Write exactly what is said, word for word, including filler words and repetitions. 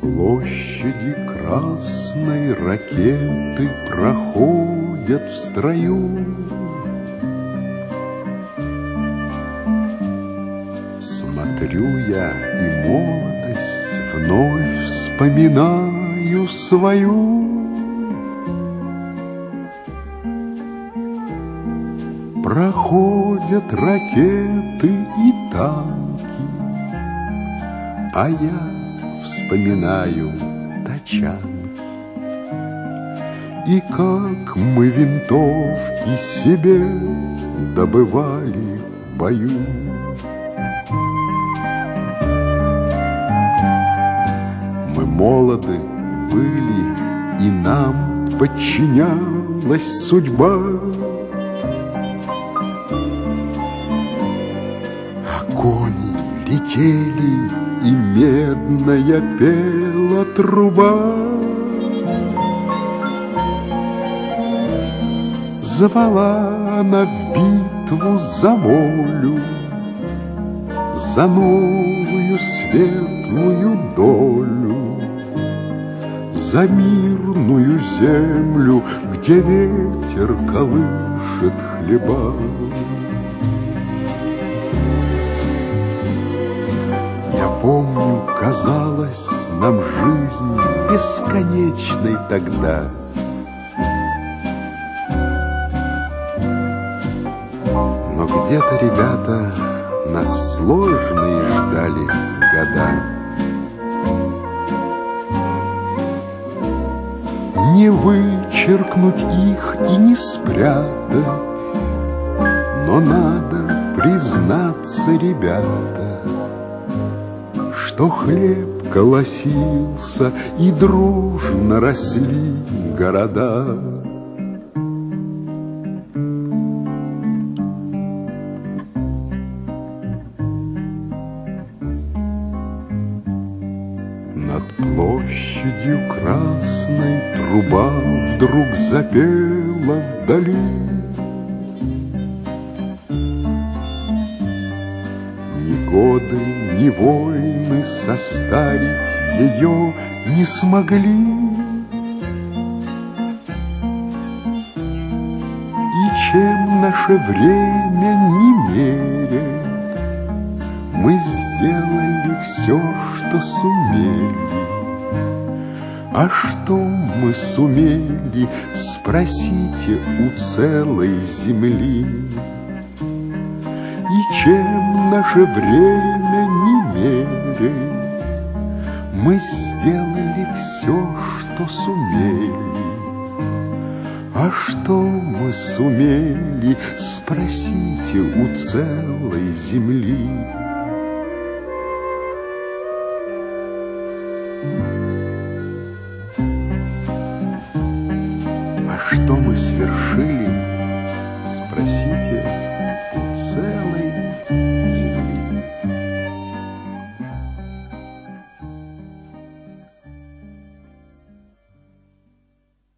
площади красной ракеты проходят в строю. Смотрю я и молодость вновь вспоминаю свою. Проходят ракеты и танки, а я вспоминаю тачанки. И как мы винтовки себе добывали в бою. Мы молоды были, и нам подчинялась судьба. А кони летели, и медная пела труба. Звала она в битву за волю, за новую светлую долю, за мирную землю, где ветер колышет хлеба. Я помню, казалось нам жизнь бесконечной тогда. Но где-то, ребята, нас сложные ждали года. Не вычеркнуть их и не спрятать, но надо признаться, ребята, что хлеб колосился и дружно росли города. Над площадью красной труба вдруг запела вдали. Ни годы, ни войны составить ее не смогли. И чем наше время не меряет, мы сделали все, что сумели. А что мы сумели, спросите у целой земли. И чем наше время не меряет, мы сделали все, что сумели. А что мы сумели, спросите у целой земли.